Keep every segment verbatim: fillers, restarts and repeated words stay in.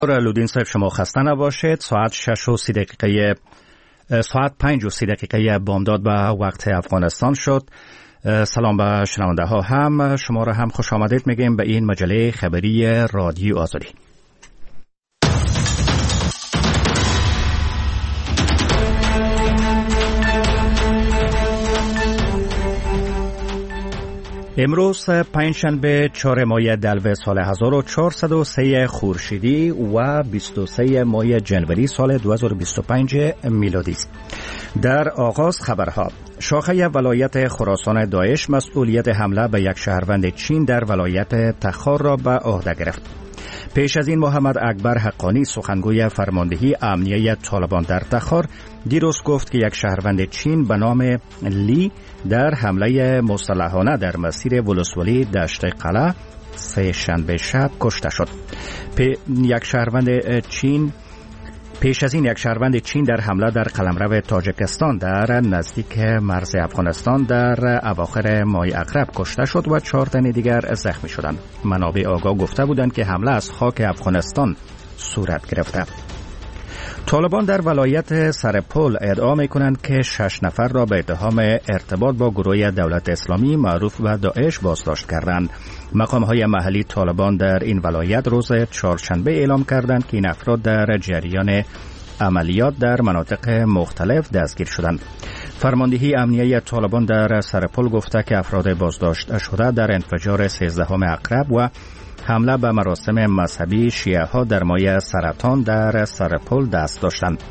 لودین صاحب شما خسته نباشید. ساعت شش و سی دقیقه ساعت پنج و سی دقیقه بامداد به وقت افغانستان شد. سلام به شنونده ها، هم شما را هم خوش آمدید میگیم به این مجله خبری رادیو آزادی. امروز پنجشنبه چهارم ماه دلو سال هزار و چهارصد و سه خورشیدی و بیست و سه ماه جنوری سال دو هزار و بیست و پنج میلادی است. در آغاز خبرها: شاخه ولایت خراسان داعش مسئولیت حمله به یک شهروند چین در ولایت تخار را به عهده گرفت. پیش از این محمد اکبر حقانی سخنگوی فرماندهی امنیه طالبان در تخار دیروز گفت که یک شهروند چین به نام لی در حمله مسلحانه در مسیر ولسوالی دشت قلعه سه شنبه شب کشته شد. یک شهروند چین پیش از این یک شهروند چین در حمله در قلمرو تاجیکستان در نزدیک مرز افغانستان در اواخر ماه اقرب کشته شد و چهار تن دیگر زخمی شدند. منابع آگاه گفته بودند که حمله از خاک افغانستان صورت گرفته. طالبان در ولایت سرپل ادعا می‌کنند که شش نفر را به اتهام ارتباط با گروه دولت اسلامی معروف به داعش بازداشت کردند. مقام‌های محلی طالبان در این ولایت روز چهارشنبه اعلام کردند که این افراد در جریان عملیات در مناطق مختلف دستگیر شدند. فرماندهی امنیه طالبان در سرپل گفته که افراد بازداشت شده در انفجار سیزدهم اقرب و حمله به مراسم مذهبی شیعه ها در مایه سرطان در سرپل دست داشتند.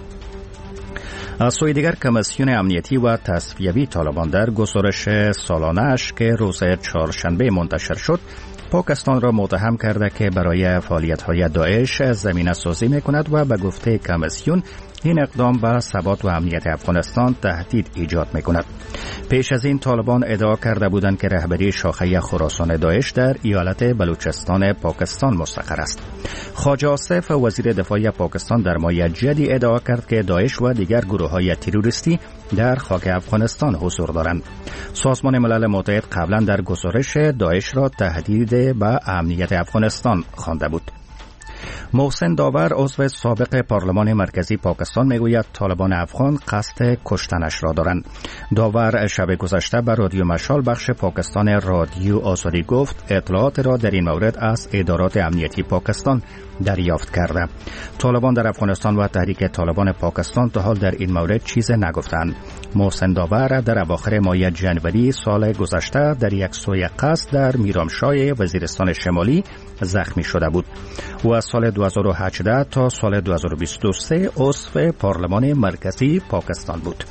از سوی دیگر کمیسیون امنیتی و تصفیوی طالبان در گزارش سالانه‌اش که روز چهارشنبه منتشر شد پاکستان را متهم کرده که برای فعالیت‌های داعش زمینه سازی می‌کند و به گفته کمیسیون این اقدام به ثبات و امنیت افغانستان تهدید ایجاد می‌کند. پیش از این طالبان ادعا کرده بودند که رهبری شاخه خراسان داعش در ایالت بلوچستان پاکستان مستقر است. خواجه آصف وزیر دفاع پاکستان در ماه جدی ادعا کرد که داعش و دیگر گروه‌های تروریستی در خاک افغانستان حضور دارند. سازمان ملل متحد قبلا در گزارش داعش را تهدید به امنیت افغانستان خوانده بود. محسن داور عضو سابق پارلمان مرکزی پاکستان میگوید طالبان افغان قصد کشتنش را دارند. داور شب گذشته به رادیو مشال بخش پاکستان رادیو آزادی گفت اطلاعات را در این مورد از ادارات امنیتی پاکستان دریافت کرده. طالبان در افغانستان و تحریک طالبان پاکستان تا حال در این مورد چیز نگفتند. محسن داور در اواخر ماه جنوری سال گذشته در یک سوی قصد در میرامشاه وزیرستان شمالی زخمی شده بود و از سال دو هزار و هجده تا سال دو هزار و بیست و سه عضو پارلمان مرکزی پاکستان بود.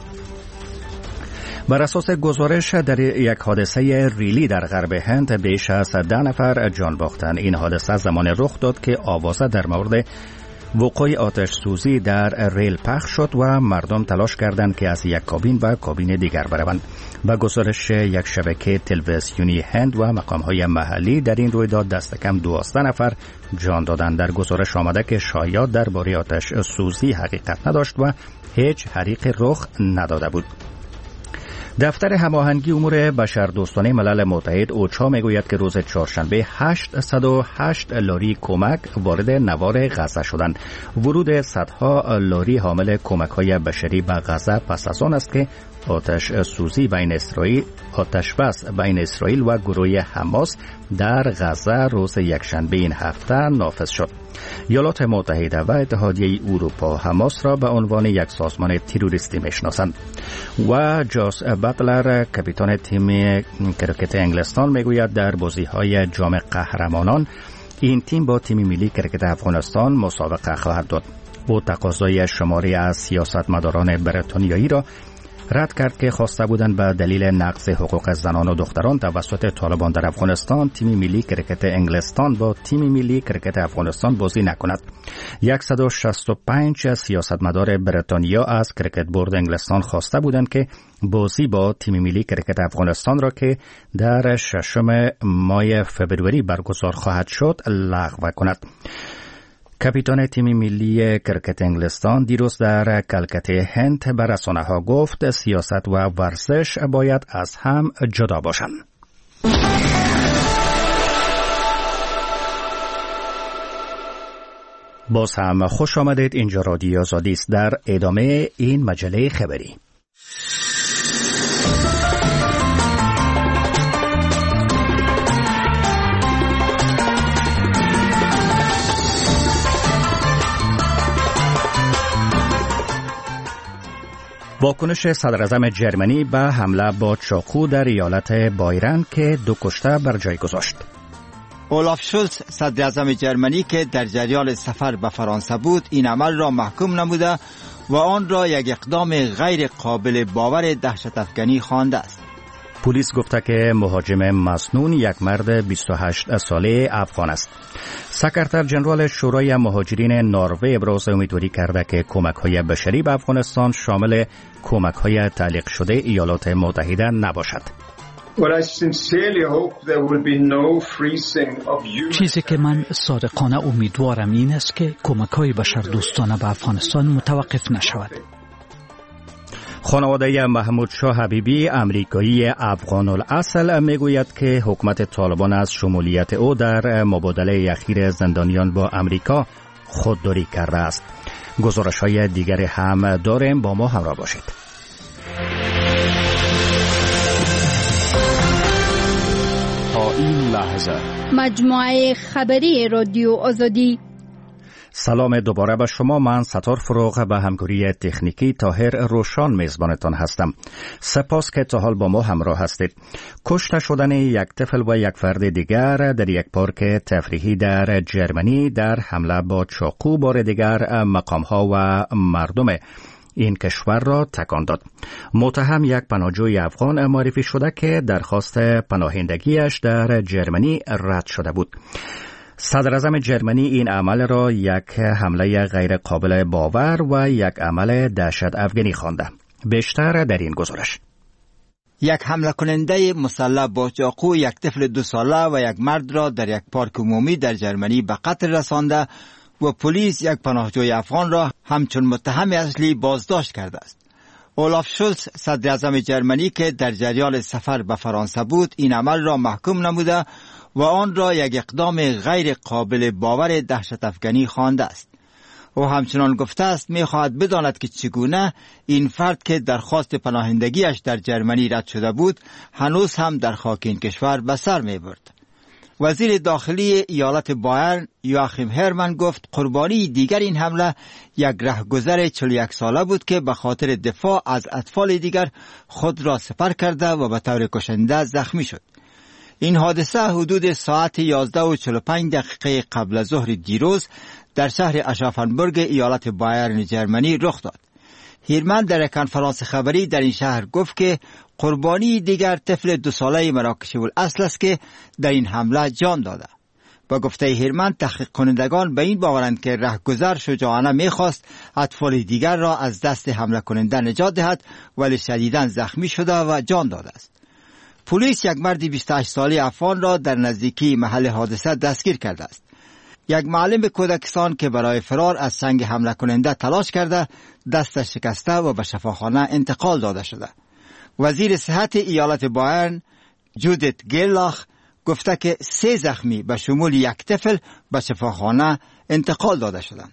بر اساس گزارش در یک حادثه ریلی در غرب هند بیش از ده نفر جان باختند. این حادثه زمان رخ داد که آوازه در مورد وقوع آتش سوزی در ریل پخش شد و مردم تلاش کردند که از یک کابین به کابین دیگر بروند. با گزارش یک شبکه تلویزیونی هند و مقام‌های محلی در این رویداد دست کم دوازده نفر جان دادند. در گزارش آمده که شایعات درباره آتش سوزی حقیقت نداشت و هیچ حریق رخ نداده بود. دفتر هماهنگی امور بشردوستانه ملل متحد اوچا میگوید که روز چهارشنبه هشتصد و هشت لاری کمک وارد نوار غزه شدند. ورود صدها لاری حامل کمک‌های بشری به غزه پس از آن است که آتش سوزی بین اسرائیل آتش بس بین اسرائیل و گروه حماس در غزه روز یکشنبه این هفته نافذ شد. ایالات متحده و اتحادیه اروپا حماس را به عنوان یک سازمان تروریستی میشناسند و جاس بطلر کاپیتان تیم کرکت انگلستان میگوید در بازی‌های جام قهرمانان این تیم با تیم ملی کرکت افغانستان مسابقه خواهد داد. او تقاضای شماری از سیاستمداران بریتانیایی را رد کرد که خواسته بودند به دلیل نقض حقوق زنان و دختران توسط طالبان در افغانستان تیم ملی کرکت انگلستان با تیم ملی کرکت افغانستان بازی نکند. صد و شصت و پنج سیاستمدار بریتانیا از کرکت بورد انگلستان خواسته بودند که بازی با تیم ملی کرکت افغانستان را که در ششم ماه فوریه برگزار خواهد شد لغو کند. کاپیتان تیم ملی کرکت انگلستان دیروز در کلکته هند به رسانه‌ها گفت سیاست و ورزش باید از هم جدا باشند. باز هم خوش آمدید. اینجا رادیو آزادی است. در ادامه این مجله خبری واکنش صدراعظم جرمنی به حمله با چاقو در ایالت بایرن که دو کشته بر جای گذاشت. اولاف شولز صدراعظم جرمنی که در جریان سفر به فرانسه بود این عمل را محکوم نموده و آن را یک اقدام غیر قابل باور دهشت افکنی خوانده است. پلیس گفته که مهاجم مسنون یک مرد بیست و هشت ساله افغان است. سکرتر جنرال شورای مهاجرین نروژ ابراز امیدواری کرده که کمک‌های بشری به افغانستان شامل کمک‌های تعلیق شده ایالات متحده نباشد. چیزی که من صادقانه امیدوارم این است که کمک‌های بشردوستانه به افغانستان متوقف نشود. خانواده محمود شاه حبیبی امریکایی افغان الاصل میگوید که حکومت طالبان از شمولیت او در مبادله اخیر زندانیان با امریکا خودداری کرده است. گزارش های دیگری هم داریم، با ما همراه باشید. تا این لحظه مجموعه خبری رادیو آزادی. سلام دوباره به شما. من ستار فروغ به همکاری تکنیکی طاهر روشان میزبانتان هستم. سپاس که تا حال با ما همراه هستید. کشته شدن یک طفل و یک فرد دیگر در یک پارک تفریحی در جرمنی در حمله با چاقو بار دیگر مقام‌ها و مردم این کشور را تکان داد. متهم یک پناهجوی افغان معرفی شده که درخواست پناهندگیش در جرمنی رد شده بود. صدراعظم جرمنی این عمل را یک حمله غیر قابل باور و یک عمل دهشت افغانی خوانده. بیشتر در این گزارش. یک حمله کننده مسلح با چاقو یک طفل دو ساله و یک مرد را در یک پارک عمومی در جرمنی به قتل رسانده و پلیس یک پناهجوی افغان را همچون متهم اصلی بازداشت کرده است. اولاف شولز صدراعظم جرمنی که در جریان سفر به فرانسه بود این عمل را محکوم نموده و آن را یک اقدام غیر قابل باور دهشت افکنی خوانده است. او همچنان گفته است می‌خواهد بداند که چگونه این فرد که درخواست پناهندگیش در جرمنی رد شده بود هنوز هم در خاک این کشور به سر می‌برد. وزیر داخلی ایالت بایرن یواخیم هرمن گفت قربانی دیگر این حمله یک رهگذر چهل و یک ساله بود که به خاطر دفاع از اطفال دیگر خود را سپر کرده و به طور کشنده زخمی شد. این حادثه حدود ساعت یازده و چهل و پنج دقیقه قبل از ظهر دیروز در شهر اشافنبورگ ایالت بایرن جرمنی رخ داد. هیرمن در کنفرانس خبری در این شهر گفت که قربانی دیگر طفل دو ساله مراکشی الاصل است که در این حمله جان داده. با گفته هیرمن تحقیق کنندگان به این باورند که رهگذر شجاعانه میخواست اطفال دیگر را از دست حمله کننده نجات دهد ولی شدیداً زخمی شده و جان داده است. پلیس یک مرد بیست و هشت ساله افغان را در نزدیکی محل حادثه دستگیر کرده است. یک معلم کودکستان که برای فرار از چنگ حمله کننده تلاش کرده دستش شکسته و به شفاخانه انتقال داده شده. وزیر صحت ایالت بایرن جودیت گیلاخ گفته که سه زخمی به شمول یک طفل به شفاخانه انتقال داده شدند.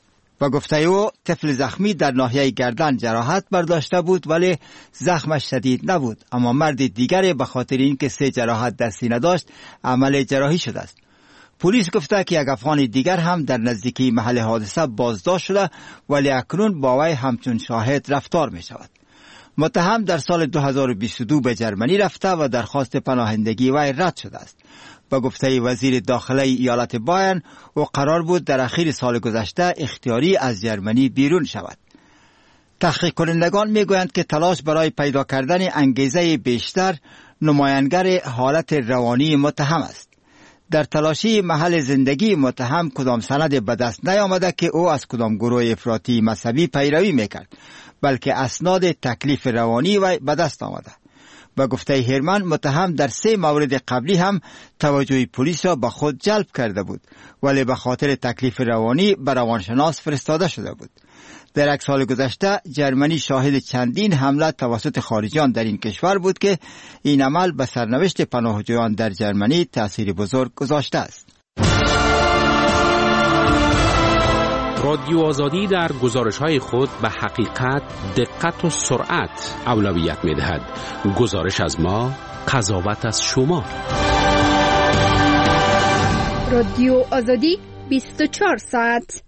و گفته او طفل زخمی در ناحیه گردن جراحت برداشته بود ولی زخمش شدید نبود، اما مرد دیگری به خاطر اینکه سه جراحت در سینه داشت عمل جراحی شده است. پلیس گفته که یک افغان دیگر هم در نزدیکی محل حادثه بازداشت شده ولی اکنون با وی همچون شاهد رفتار می شود. متهم در سال دو هزار و بیست و دو به جرمنی رفته و درخواست پناهندگی وی رد شده است. با گفته وزیر داخلی ایالت بایرن او قرار بود در اخیر سال گذشته اختیاری از جرمنی بیرون شود. تحقیق کنندگان میگویند که تلاش برای پیدا کردن انگیزه بیشتر نمایانگر حالت روانی متهم است. در تلاشی محل زندگی متهم کدام سند به دست نیامده که او از کدام گروه افراطی مذهبی پیروی میکرد، بلکه اسناد تکلیف روانی و به دست آمده. با گفته هیرمن متهم در سه مورد قبلی هم توجه پلیس را به خود جلب کرده بود ولی به خاطر تکلیف روانی به روانشناس فرستاده شده بود. در یک سال گذشته جرمنی شاهد چندین حمله توسط خارجیان در این کشور بود که این عمل به سرنوشت پناهجویان در جرمنی تأثیر بزرگ گذاشته است. رادیو آزادی در گزارش‌های خود به حقیقت، دقت و سرعت اولویت می‌دهد. گزارش از ما، قضاوت از شما. رادیو آزادی بیست و چهار ساعت.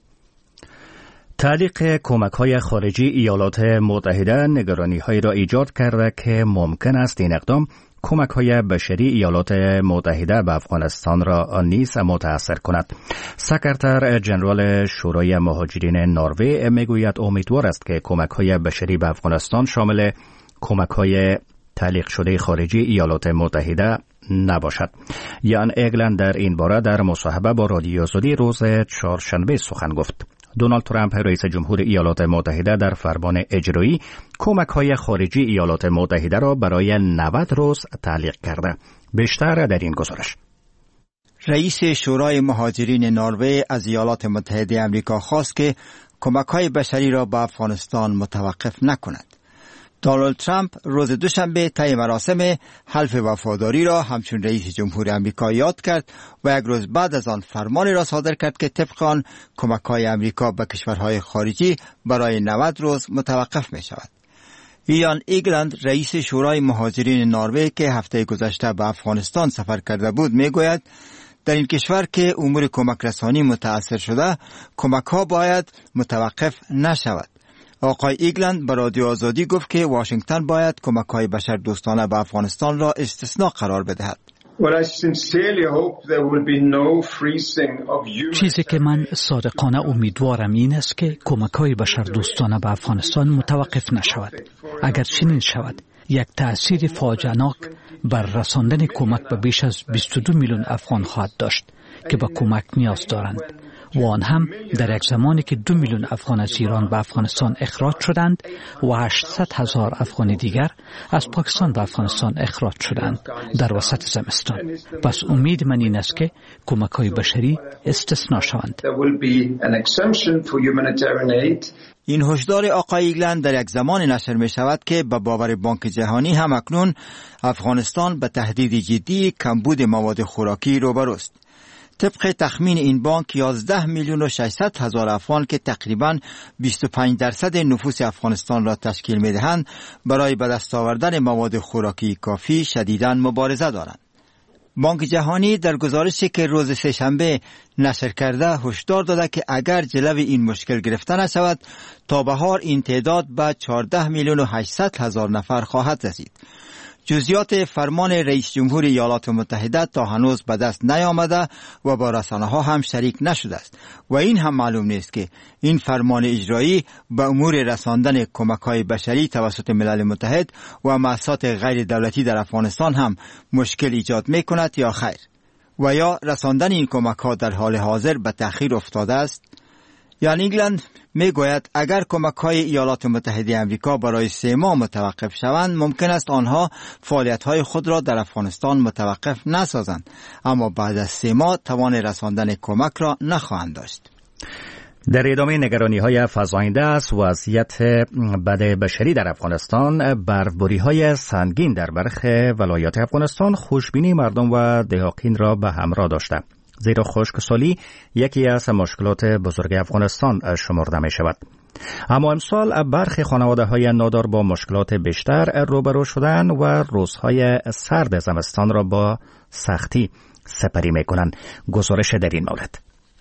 تعلیق کمک‌های خارجی ایالات متحده نگرانی‌هایی را ایجاد کرده که ممکن است این اقدام کمک‌های بشری ایالات متحده به افغانستان را نیز متاثر کند. سکرتر جنرال شورای مهاجرین نروژ میگوید امیدوار است که کمک‌های بشری به افغانستان شامل کمک‌های تعلیق شده خارجی ایالات متحده نباشد. یان ایگلند در این باره در مصاحبه با رادیو آزادی روز چهارشنبه سخن گفت. دونالد ترامپ رئیس جمهور ایالات متحده در فرمان اجرایی کمک‌های خارجی ایالات متحده را برای نود روز تعلیق کرده. بیشتر در این گزارش. رئیس شورای مهاجرین نروژ از ایالات متحده آمریکا خواست که کمک‌های بشری را به افغانستان متوقف نکند. دونالد ترامپ روز دوشنبه طی مراسم حلف وفاداری را همچون رئیس جمهور آمریکا یاد کرد و یک روز بعد از آن فرمانی را صادر کرد که طبق آن کمک‌های آمریکا به کشورهای خارجی برای نود روز متوقف می شود. یان ایگلند رئیس شورای مهاجرین نروژ که هفته گذشته به افغانستان سفر کرده بود می گوید در این کشور که امور کمک رسانی متأثر شده، کمک‌ها باید متوقف نشود. آقای ایگلند به رادیو آزادی گفت که واشنگتن باید کمک‌های بشر دوستانه به افغانستان را استثناء قرار بدهد. چیزی که من صادقانه امیدوارم این است که کمک‌های بشر دوستانه به افغانستان متوقف نشود. اگر چنین شود، یک تأثیر فاجعه‌ناک بر رساندن کمک به بیش از بیست و دو میلیون افغان خواهد داشت که به کمک نیاز دارند. و آن هم در یک زمانی که دو میلیون افغان از ایران به افغانستان اخراج شدند و هشتصد هزار افغان دیگر از پاکستان به افغانستان اخراج شدند در وسط زمستان. پس امید من این است که کمک‌های بشری استثناء شوند. این هشدار آقای ایگلند در یک زمان نشر می شود که به باور بانک جهانی هم اکنون افغانستان به تهدید جدی کمبود مواد خوراکی روبروست. طبق تخمین این بانک یازده میلیون و ششصد هزار افغان که تقریباً بیست و پنج درصد نفوس افغانستان را تشکیل می دهند برای به دست آوردن مواد خوراکی کافی شدیداً مبارزه دارند. بانک جهانی در گزارشی که روز سه‌شنبه نشر کرده هشدار داده که اگر جلوی این مشکل گرفته نشود تا بهار این تعداد به چهارده میلیون و هشتصد هزار نفر خواهد رسید. جزئیات فرمان رئیس جمهور ایالات متحده تا هنوز به دست نیامده و با رسانه‌ها هم شریک نشده است و این هم معلوم نیست که این فرمان اجرایی به امور رساندن کمک‌های بشری توسط ملل متحد و مؤسسات غیر دولتی در افغانستان هم مشکل ایجاد می‌کند یا خیر، و یا رساندن این کمک‌ها در حال حاضر به تأخیر افتاده است. یان ایگلند میگوید اگر کمک‌های ایالات متحده آمریکا برای سه ماه متوقف شوند ممکن است آنها فعالیت‌های خود را در افغانستان متوقف نسازند، اما بعد از سه ماه توان رساندن کمک را نخواهند داشت. در ادامه نگرانی‌های فزاینده از وضعیت بد بشری در افغانستان، برفباری‌های سنگین در برخی ولایات افغانستان خوشبینی مردم و دهاقین را به همراه داشته، زیرا خشکسالی یکی از مشکلات بزرگ افغانستان شمرده می شود. اما امسال برخی خانواده‌های نادار با مشکلات بیشتر روبرو شدند و روزهای سرد زمستان را با سختی سپری می کنند. گزارش در این مورد.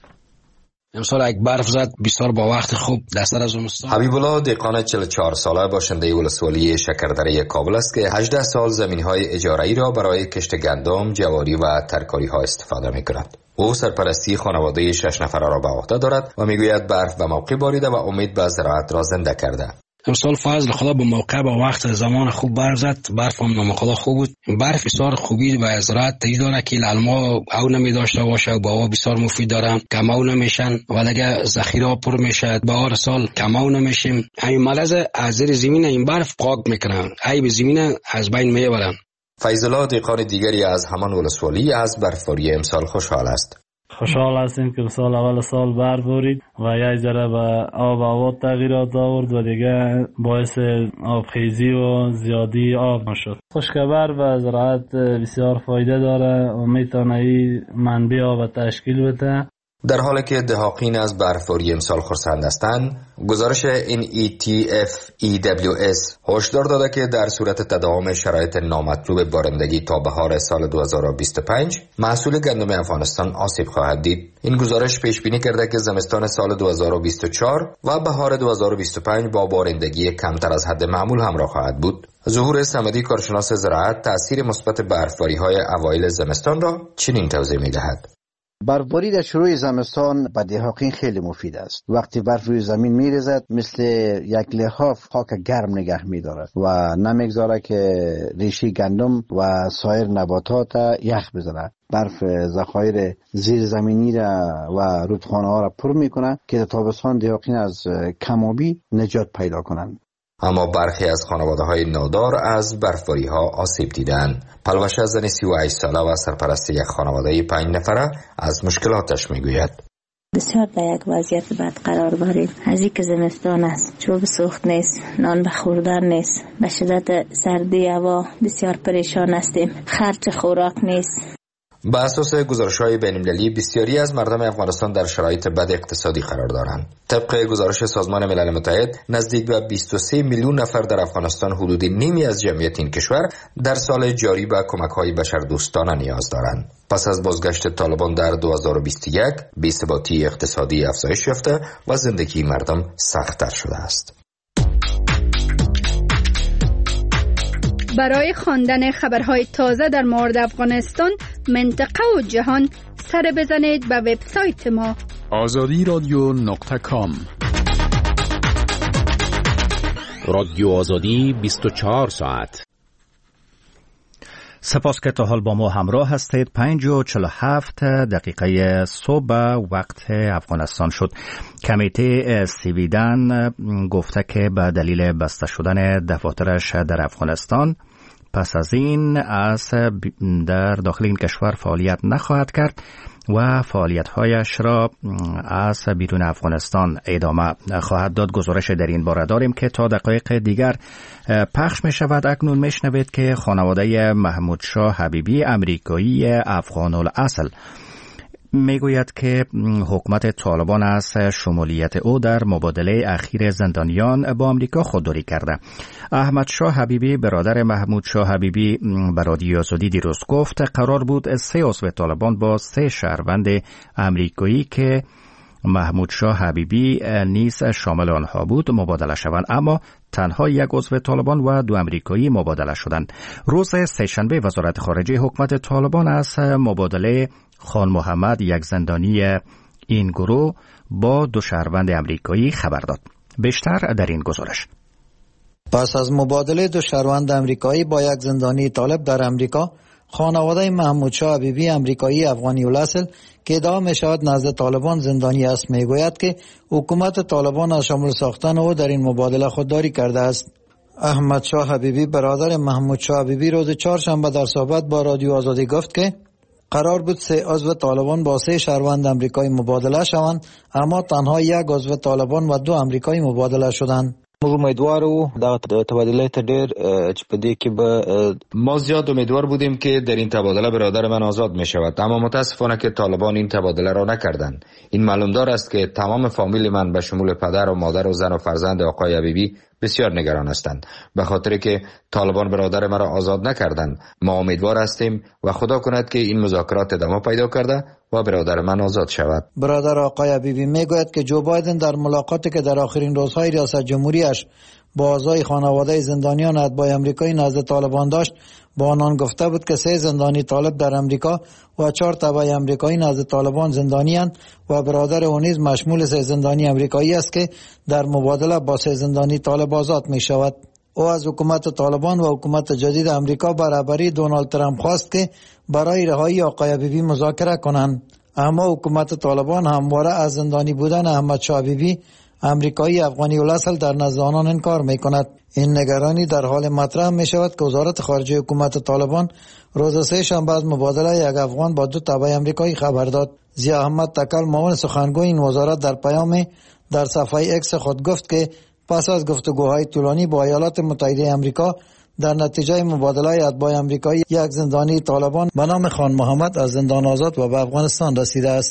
امسال یک برف زد بسیار با وقت خوب دستر از زمستان. حبیب الله دهقان چهل و چهار ساله باشنده ولسوالی شکردره کابل است که هجده سال زمین‌های اجاره‌ای را برای کشت گندم، جواری و ترکاری‌ها استفاده می‌کند. او سرپرستی خانواده شش نفره را به عهده دارد و میگوید برف به موقع باریده و امید به زراعت را زنده کرده. امسال فضل خدا به موقع با وقت زمان خوب برف زد، برف هم نام خدا خوب بود. برف بسیار خوبی و زراعت تایی داره که علما او نمی داشته باشه و با او بسیار مفید دارن، کماو نمیشن و دیگه ذخیره پر میشه. بهار سال کماو نمیشیم. همین ملز از زیر زمین این برف پاک میکنن، ای به زمین از بین میبرن. فیض الله دهقان دیگری از همان ولسوالی از برفباری امسال خوشحال است. خوشحال هستیم که سال اول سال برف بارید و یک ذره به آب و هوا تغییرات آورد و دیگه باعث آبخیزی و زیادی آب نشد. خشکبر و زراعت بسیار فایده داره و میتونه این منبع آب تشکیل بده. در حالی که دهاقین از برفباری امسال خرسند هستند، گزارش ان ای تی اف ای دبلیو اس هشدار داده که در صورت تداوم شرایط نامطلوب بارندگی تا بهار سال دو هزار و بیست و پنج محصول گندم افغانستان آسیب خواهد دید. این گزارش پیش بینی کرده که زمستان سال دو هزار و بیست و چهار و بهار دو هزار و بیست و پنج با بارندگی کمتر از حد معمول همراه خواهد بود. ظهور صمدی، کارشناس زراعت، تأثیر مثبت برفباری‌های اوایل زمستان را چنین توضیح می‌دهد. برفباری در شروع زمستان به دهاقین خیلی مفید است. وقتی برف روی زمین میریزد مثل یک لحاف خاک گرم نگه می‌دارد و نمیگذاره که ریشه گندم و سایر نباتات یخ بزنه. برف ذخایر زیر زمینی را و رودخانه ها را پر میکنه که تابستان دهاقین از کمابی نجات پیدا کنند. اما برخی از خانواده‌های نادار از برفباری‌ها آسیب دیدند. پلوشه زن سی و هشت ساله و سرپرست یک خانواده پنج نفره از مشکلاتش میگوید. بسیار در یک وضعیت بد قرار داریم. از اینکه زمستان است، چوب سوخت نیست، نان به خوردن نیست، به شدت سردی هوا بسیار پریشان هستیم، خرج خوراک نیست. به اساس گزارش‌های بین‌المللی بسیاری از مردم افغانستان در شرایط بد اقتصادی قرار دارند. طبق گزارش سازمان ملل متحد، نزدیک به بیست و سه میلیون نفر در افغانستان، حدود نیمی از جمعیت این کشور، در سال جاری به کمک‌های بشردوستانه نیاز دارند. پس از بازگشت طالبان در دو هزار و بیست و یک، بی‌ثباتی اقتصادی افزایش یافته و زندگی مردم سخت‌تر شده است. برای خواندن خبرهای تازه در مورد افغانستان، منطقه و جهان، سر بزنید به وبسایت ما آزادی رادیو نقطه کام. رادیو آزادی بیست و چهار ساعت. سپاس که تا حال با ما همراه هستید. پنج و چهل و هفت دقیقه صبح وقت افغانستان شد. کمیته سویدن گفته که به دلیل بسته شدن دفاترش در افغانستان، پس از این از در داخل این کشور فعالیت نخواهد کرد و فعالیت‌هایش را از بیرون افغانستان ادامه خواهد داد. گزارش در این باره داریم که تا دقایق دیگر پخش می شود. اکنون می شنوید که خانواده محمود شاه حبیبی، امریکایی افغان الاصل، میگوید که حکومت طالبان از شمولیت او در مبادله اخیر زندانیان با امریکا خودداری کرده. احمد شاه حبیبی، برادر محمود شاه حبیبی، به رادیو آزادی دیروز گفت قرار بود سه عضو طالبان با سه شهروند امریکایی که محمود شاه حبیبی نیز شامل آنها بود مبادله شوند، اما تنها یک عضو طالبان و دو امریکایی مبادله شدند. روز سه‌شنبه وزارت خارجه حکومت طالبان از مبادله خان محمد، یک زندانی این گروه، با دو شهروند امریکایی خبر داد. بیشتر در این گزارش. پس از مبادله دو شهروند امریکایی با یک زندانی طالب در امریکا، خانواده محمود شاه حبیبی، امریکایی افغانی الاصل که ادعا می شود نزد طالبان زندانی است، می گوید که حکومت طالبان از شامل ساختن او در این مبادله خودداری کرده است. احمد شاه حبیبی، برادر محمود شاه حبیبی، روز چهارشنبه در صحبت با رادیو آزادی گفت که قرار بود سه عضو طالبان با سه شهروند امریکایی مبادله شوند، اما تنها یک عضو طالبان و دو امریکایی مبادله شدند. امیدوارو دا تبادله ته ډیر چې په دې کې به ما زیاد امیدوار بودیم که در این تبادله برادر من آزاد می شود، اما متاسفانه که طالبان این تبادله را نکردند. این معلومدار است که تمام فامیل من به شمول پدر و مادر و زن و فرزند آقای حبیبی بسیار نگران هستند، به خاطر که طالبان برادر مرا آزاد نکردند. ما امیدوار هستیم و خدا کند که این مذاکرات ادامه پیدا کرده و برادر من آزاد شود. برادر آقای حبیبی میگوید که جو بایدن در ملاقاتی که در آخرین روزهای ریاست جمهوریش با اعضای خانواده زندانیان اتباع امریکایی نزد طالبان داشت، با آنان گفته بود که سه زندانی طالب در امریکا و چهار تبع امریکایی نزد طالبان زندانیان و برادر او نیز مشمول سه زندانی امریکایی است که در مبادله با سه زندانی طالب آزاد می شود. او از حکومت طالبان و حکومت جدید امریکا برابری دونالد ترامپ خواست که برای رهایی آقای حبیبی مذاکره کنند، اما حکومت طالبان همواره از زندانی بودن احمد شاه حبیبی، امریکایی افغانی الاصل، در نزد آنان انکار می کند. این نگرانی در حال مطرح می شود که وزارت خارجه حکومت طالبان روز سه شنبه از مبادله یک افغان با دو تبع امریکایی خبر داد. ضیاء احمد تکل، معاون سخنگوی این وزارت، در پیام در صفحه اکس خود گفت که پس از گفتگوهای طولانی با ایالات متحده امریکا در نتیجه مبادله اتباع امریکایی، یک زندانی طالبان به نام خان محمد از زندان آزاد و به افغانستان رسیده است.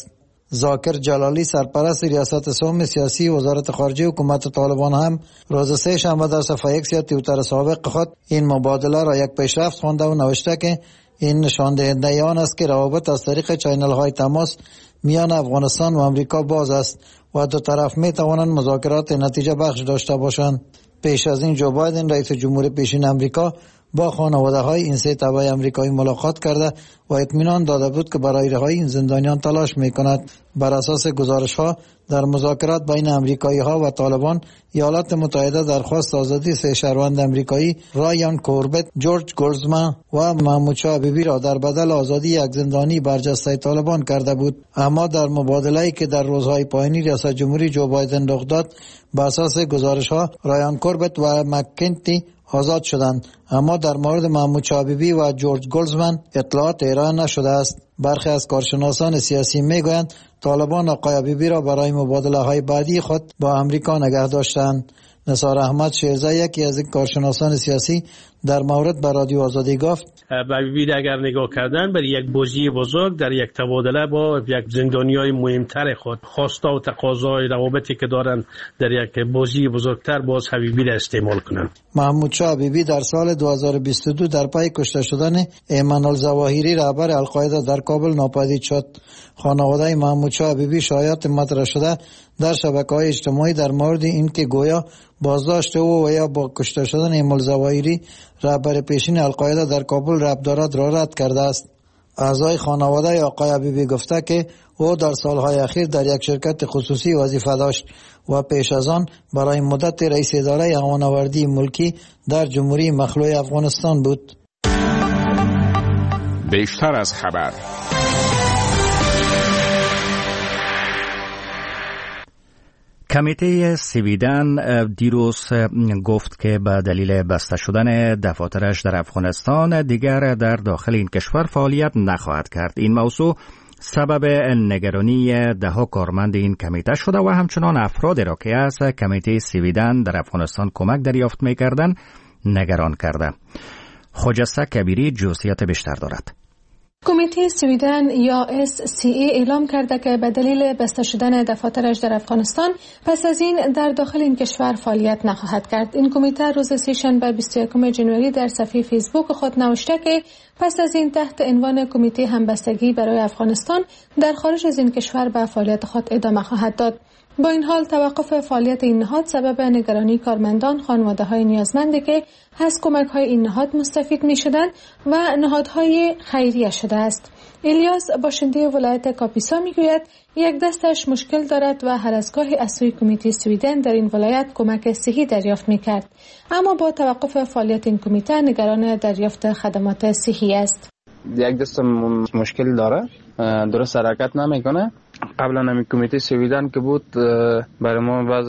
زاکر جلالی سرپرست ریاست سوم سیاسی وزارت خارجه حکومت طالبان هم روز سه شنبه در صفحه ایکس یا توییتر سابق خود این مبادله را یک پیشرفت خوانده و نوشته که این نشان دهنده آن است که روابط از طریق چینل های تماس میان افغانستان و امریکا باز است و دو طرف می توانند مذاکرات نتیجه بخش داشته باشند. پیش از این جو بایدن رئیس جمهور پیشین امریکا با خانواده های این سه تبع امریکایی ملاقات کرده و اطمینان داده بود که برای رهایی این زندانیان تلاش می کند. بر اساس گزارش ها در مذاکرات بین امریکایی ها و طالبان، ایالات متحده درخواست آزادی سه شهروند امریکایی رایان کوربت، جورج گولزمن و محمود شاه حبیبی را در بدل آزادی یک زندانی برجسته طالبان کرده بود. اما در مبادله‌ای که در روزهای پایانی ریاست جمهوری جو بایدن رخ داد، بر اساس گزارش ها رایان کوربت و مککنتی آزاد شدند، اما در مورد محمود شاه حبیبی و جورج گولزمن اطلاعات ارائه نشده است. برخی از کارشناسان سیاسی میگویند طالبان آقای حبیبی را برای مبادله های بعدی خود با امریکا نگه داشتند. نثار احمد شیرزه یکی از این کارشناسان سیاسی در مورد به رادیو آزادی گفت به حبیبی اگر نگاه کردن برای یک بازی بزرگ در یک تبادله با یک زندانیای مهمتر خود، خواسته و تقاضای روابطی که دارن در یک بازی بزرگتر باز حبیبی را استعمال کنند. محمود شاه حبیبی در سال دو هزار و بیست و دو در پی کشته شدن ایمن الظواهری رهبر القاعده در کابل ناپدید شد. خانواده محمود شاه حبیبی شایعات مطرح شده در شبکه‌های اجتماعی در مورد اینکه گویا بازداشت او و یا با کشته شدن ایمن الظواهری رهبر پیشین القاعده در کابل ربط دارد را رد کرده است. اعضای خانواده آقای حبیبی گفته که او در سالهای اخیر در یک شرکت خصوصی وظیفه داشت و پیش از آن برای مدت رئیس اداره امان‌آوری ملکی در جمهوری مخلوع افغانستان بود. بیشتر از خبر. کمیته سویدن دیروز گفت که به دلیل بسته شدن دفاترش در افغانستان دیگر در داخل این کشور فعالیت نخواهد کرد. این موضوع سبب نگرانی دهها کارمند این کمیته شده و همچنان افرادی را که از کمیته سویدن در افغانستان کمک دریافت می‌کردند نگران کرده. خجسته کبیری جزئیات بیشتر دارد. کمیته سویدن یا اس سی ای اعلام کرده که به دلیل بسته شدن دفاترش در افغانستان پس از این در داخل این کشور فعالیت نخواهد کرد. این کمیته روز سه‌شنبه بیست و یکم ژانویه در صفحه فیسبوک خود نوشته که پس از این تحت عنوان کمیته همبستگی برای افغانستان در خارج از این کشور به فعالیت خود ادامه خواهد داد. با این حال توقف فعالیت این نهاد سبب نگرانی کارمندان، خانواده‌های نیازمندی که از کمک‌های این نهاد مستفید می‌شدند و نهادهای خیریه شده است. الیاس باشنده ولایت کاپیسا می‌گوید یک دستش مشکل دارد و هر از گاهی از سوی کمیته سویدن در این ولایت کمک صحی دریافت می‌کرد، اما با توقف فعالیت این کمیته نگران دریافت خدمات صحی است. یک دست مشکل داره، درست حرکت نمیکنه. قبلا همین کمیته سویدن که بود برای ما بعض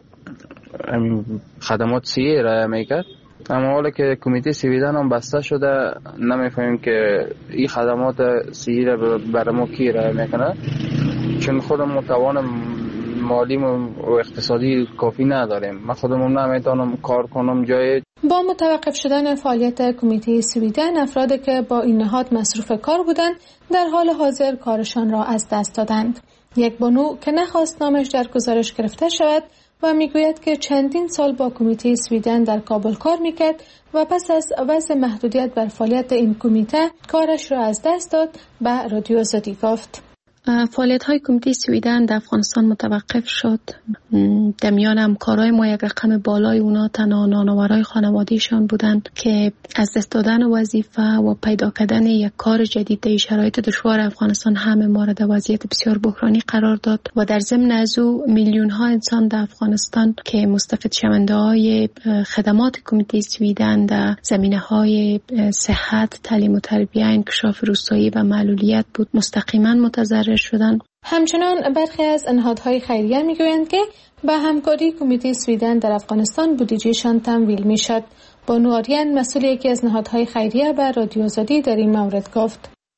خدمات صحی ارائه میکرد، اما حالا که کمیته سویدن هم بسته شده نمیفهمیم که این خدمات صحی را برای ما کی ارائه میکنه، چون خودمون توان مالی و اقتصادی کافی نداریم. من خودمون نمیتونم کار کنم جای. با متوقف شدن فعالیت کمیته سویدن، افرادی که با این نهاد مصروف کار بودند در حال حاضر کارشان را از دست دادند. یک بانو که نخواست نامش در گزارش گرفته شود و میگوید که چندین سال با کمیته سویدن در کابل کار میکرد و پس از وضع محدودیت بر فعالیت این کمیته کارش را از دست داد، به رادیو آزادی گفت. فعالیت های کمیته سویدن در افغانستان متوقف شد. در میان همکارای ما یک رقم بالای اونا تنها نانآورای خانواده‌شان بودند که از دست دادن وظیفه و پیدا کردن یک کار جدید در شرایط دشوار افغانستان همه ما را در وضعیت بسیار بحرانی قرار داد و در ضمن از او میلیون ها انسان در افغانستان که مستفید شونده های خدمات کمیته سویدن در زمینه های صحت، تعلیم و تربیت، انکشاف روستایی و معلولیت بود مستقیما متضرر شدن. همچنان برخی از نهادهای خیریه میگویند که به همکاری کمیته سویدن در افغانستان بودجهشان تمویل میشد. بانو آریان مسئول یکی از نهادهای خیریه به رادیو آزادی در این مورد گفت: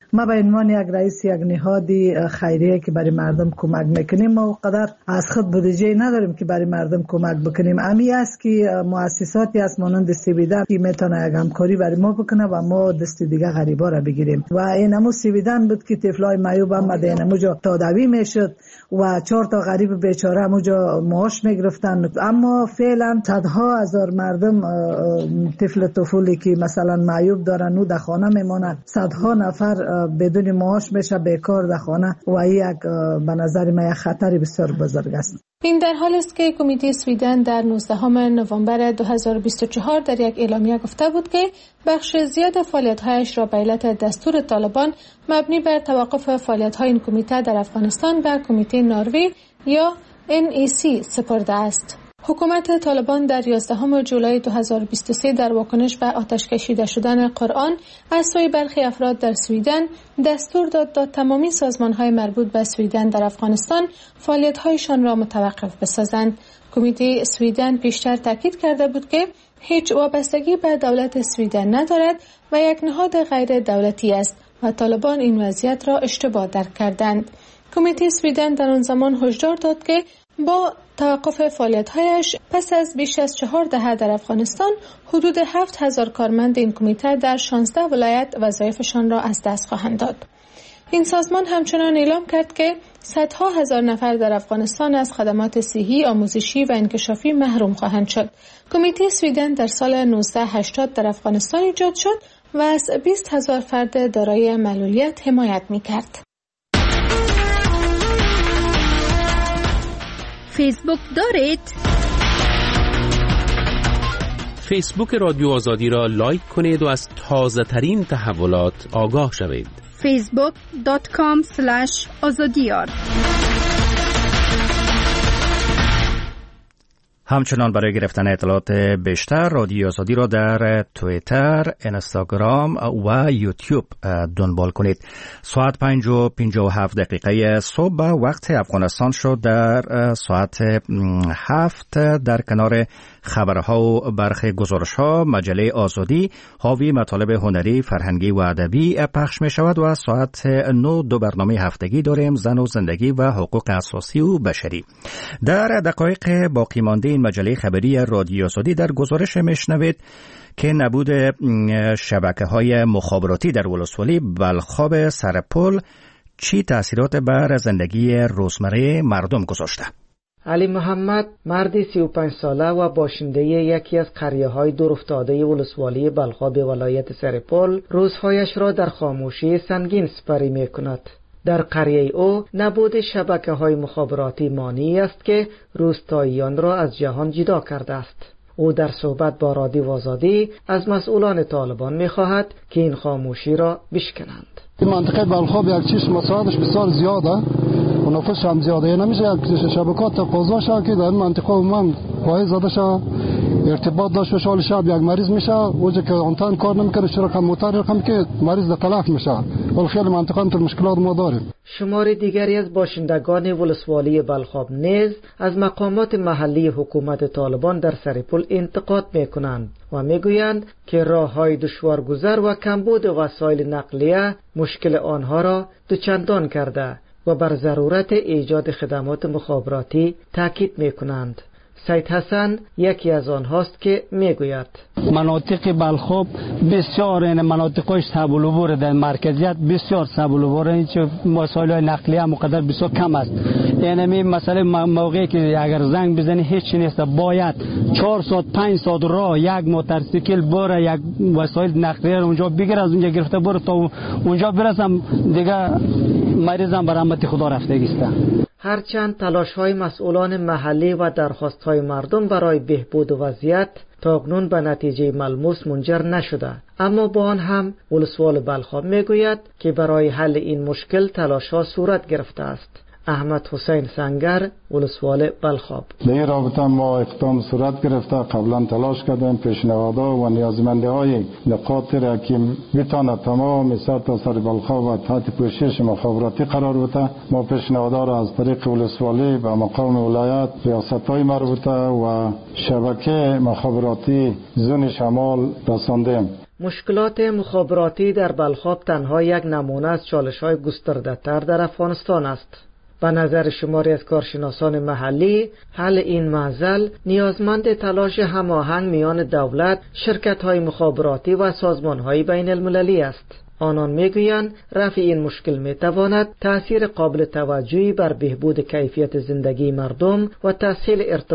ما به عنوان یک رئیس یک نهادی خیریه که برای مردم کمک میکنیم ما قدر از خود بودجه نداریم که برای مردم کمک بکنیم. امی است که مؤسساتی از مانند سیویدن که میتونه یک همکاری برای ما بکنه و ما دست دیگه غریبا را بگیریم و اینمو سیویدن بود که طفلای معیوب هم اینموجا تداوی میشد و چهار تا غریب بیچاره همونجا معاش میگرفتن. اما فعلا صدها هزار مردم طفل طفولی که مثلا معیوب دارن و در خانه میمونن، صدها نفر بدون معاش میشه بیکار در خانه و یک به نظر من یک خطر بسیار بزرگ است. این در حال است که کمیته سویدن در نوزدهم نوامبر دو هزار و بیست و چهار در یک اعلامیه گفته بود که بخش زیاد فعالیت‌هایش را به علت دستور طالبان مبنی بر توقف فعالیت‌های این کمیته در افغانستان به کمیته نروژ یا ان ای سی سپرده است. حکومت طالبان در یازدهم جولای دو هزار و بیست و سه در واکنش به آتش کشیده شدن قرآن از سوی برخی افراد در سویدن دستور داد تا تمامی سازمان‌های مربوط به سویدن در افغانستان فعالیت‌هایشان را متوقف بسازند. کمیته سویدن پیشتر تاکید کرده بود که هیچ وابستگی به دولت سویدن ندارد و یک نهاد غیر دولتی است و طالبان این وضعیت را اشتباه درک کردند. کمیته سویدن در آن زمان هشدار داد که با توقف فعالیت‌هایش پس از بیش از چهار دهه در افغانستان حدود هفت هزار کارمند این کمیته در شانزده ولایت وظایفشان را از دست خواهند داد. این سازمان همچنان اعلام کرد که صدها هزار نفر در افغانستان از خدمات صحی، آموزشی و انکشافی محروم خواهند شد. کمیته سویدن در سال نوزده هشتاد در افغانستان ایجاد شد و از بیست هزار فرد دارای معلولیت حمایت می‌کرد. فیسبوک دارید؟ فیسبوک رادیو آزادی را لایک کنید و از تازه ترین تحولات آگاه شوید. فیسبوک دات کام اسلش آزادیار. همچنان برای گرفتن اطلاعات بیشتر رادیو آزادی را در توییتر، اینستاگرام و یوتیوب دنبال کنید. ساعت پنج و پنجاه و هفت دقیقه صبح وقت افغانستان شد. در ساعت هفت در کنار خبرها و برخی گزارش‌ها مجله آزادی حاوی مطالب هنری، فرهنگی و ادبی پخش می شود و ساعت نه دو برنامه هفتگی داریم، زن و زندگی و حقوق اساسی و بشری. در دقایق باقی مانده این مجله خبری رادیو آزادی در گزارش میشنوید که نبود شبکه‌های مخابراتی در ولسوالی بلخاب سرپل چی تأثیرات بر زندگی روزمره مردم گذاشته؟ علی محمد مردی سی و پنج ساله و باشنده یکی از قریه‌های دورافتاده ولسوالی بلخاب ولایت سرپل روزهایش را در خاموشی سنگین سپری می‌کند. در قریه او نبود شبکه‌های مخابراتی مانعی است که روستاییان را از جهان جدا کرده است. او در صحبت با رادیو آزادی از مسئولان طالبان می‌خواهد که این خاموشی را بشکنند. این منطقه بلخاب یک چیز مساعدش بسیار زیاده و نفوس هم زیاده، نمیشه یک شبکات تقاضا شد که در این منطقه من پای زده شد ارتباط داشت و شال شب یک مریض میشه اوجه که آنتن کار نمیکنه چرا کم موتر رقم که مریض تلف میشه ولی خیلی منطقه انتر مشکلات ما داریم. شمار دیگری از باشندگان ولسوالی بلخاب نیز از مقامات محلی حکومت طالبان در سرپل انتقاد میکنند و میگویند که راههای دشوارگذر و کمبود وسایل نقلیه مشکل آنها را دوچندان کرده و بر ضرورت ایجاد خدمات مخابراتی تاکید میکنند. سید حسن یکی از آنهاست که میگوید مناطق بلخاب بسیار این مناطقش سبل و بر در مرکزیت بسیار سبل و بر هیچ وسایل نقلیه مقدار بسیار کم است. یعنی مثلا موقعی که اگر زنگ بزنی هیچ نیست، باید چهار ساعت پنج ساعت راه یک موتورسیکل بره یک وسایل نقلیه رو اونجا بگیر، از اونجا گرفته بره تا اونجا برسم دیگه مریضم به رحمت خدا رفتگی است. هرچند تلاش‌های مسئولان محلی و درخواست‌های مردم برای بهبود وضعیت تاکنون به نتیجه ملموس منجر نشده، اما با آن هم ولسوال بلخاب میگوید که برای حل این مشکل تلاش‌ها صورت گرفته است. احمد حسین سنگر ولسوال بلخاب: در این رابطه ما اقدام صورت گرفته، قبلا تلاش کردیم پیشنهادها و نیازمندی‌های نقاط را که بتونه تمام سر تا سر بلخاب و تحت پوشش مخابراتی قرار بده، ما پیشنهادها را از طریق ولسوالی به مقام ولایت، ریاست‌های مربوطه و شبکه مخابراتی زون شمال رساندیم. مشکلات مخابراتی در بلخاب تنها یک نمونه از چالش‌های گسترده‌تر در افغانستان است. به نظر شماری از کارشناسان محلی، حل این معضل نیازمند تلاش هماهنگ میان دولت، شرکت‌های مخابراتی و سازمان‌های بین المللی است. آنان میگویند رفع این مشکل میتواند تأثیر قابل توجهی بر بهبود کیفیت زندگی مردم و تسهیل ارتباط